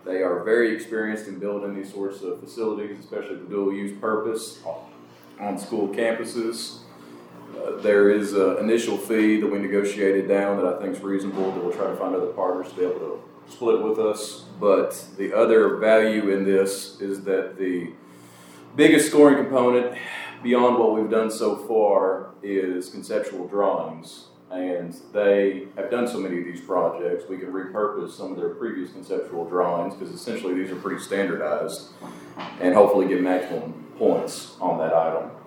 They are very experienced in building these sorts of facilities, especially the dual-use purpose on school campuses. There is an initial fee that we negotiated down that I think is reasonable, that we'll try to find other partners to be able to split with us. But the other value in this is that the biggest scoring component beyond what we've done so far is conceptual drawings. And they have done so many of these projects, we can repurpose some of their previous conceptual drawings, because essentially these are pretty standardized, and hopefully get maximum points on that item.